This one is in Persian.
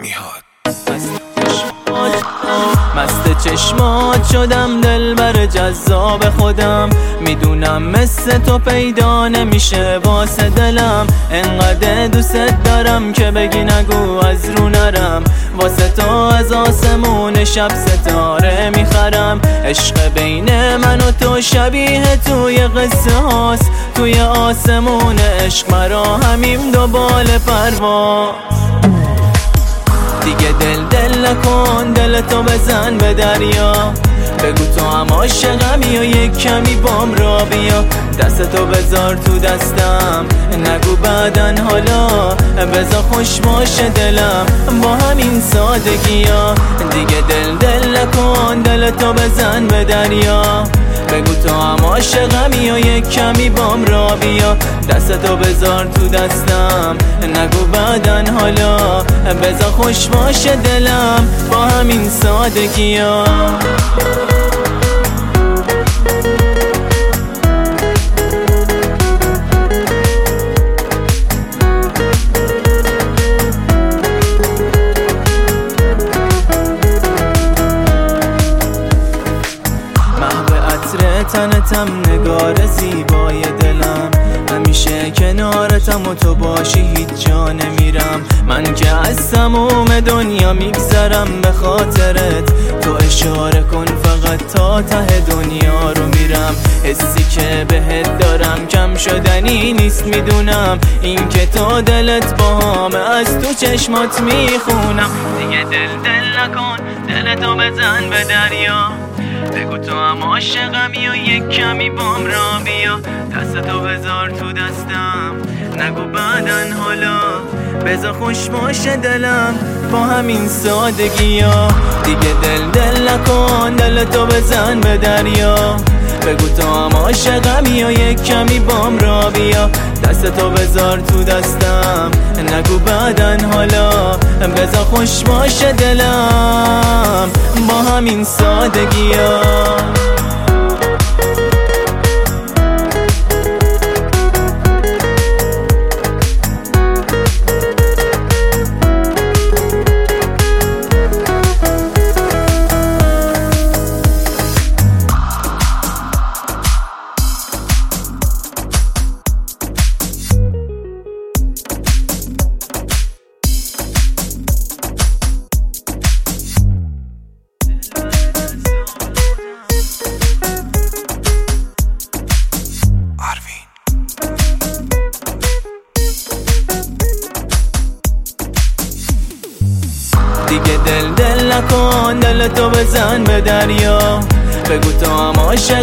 نهاد. مست چشمات شدم، دلبر جذاب خودم، میدونم مثل تو پیدا نمیشه واسه دلم. انقدر دوست دارم که بگی نگو از رو نرم، واسه تو از آسمون شب ستاره میخرم. عشق بین من و تو شبیه توی قصه هاست، توی آسمون عشق مرا همیم دو بال پرواز. دیگه دل نکن، دلتو بزن به دریا، بگو تو هم عاشقمی و یک کمی بام را بیا. دستتو بذار تو دستم، نگو بعدن حالا، بذار خوش باشه دلم با همین سادگی ها. دیگه دل نکن، دلتو بزن به دریا، بگو تو هم عاشقمی و یک کمی بام را بیا. دستتو بذار تو دستم، نگو بعدن حالا، بذار خوش باشه دلم با همین سادگی ها. تنتم نگار زیبای دلم، همیشه کنارتم و تو باشی هیچ جا نمیرم. من که از تموم دنیا میگذرم به خاطرت، تو اشاره کن فقط تا ته دنیا رو میرم. حسی که بهت دارم کم شدنی نیست میدونم، این که تو دلت باهامه از تو چشمات میخونم. دیگه دل نکن، دلتو بزن به دریا، بگو تو هم عاشقمی و یک کمی بام را بیا. دستتو بذار تو دستم، نگو بعدن حالا، بذار خوش باشه دلم با همین سادگی ها. دیگه دل نکن، دلتو بزن به دریا، بگو تو هم عاشقمی و یک کمی بام را بیا. دستتو بذار تو دستم، نگو بعدن حالا، بذار خوش باشه دلم با همین سادگی ها. دیگه دل نکن، دلتو بزن به دریا، بگو تو هم عاشق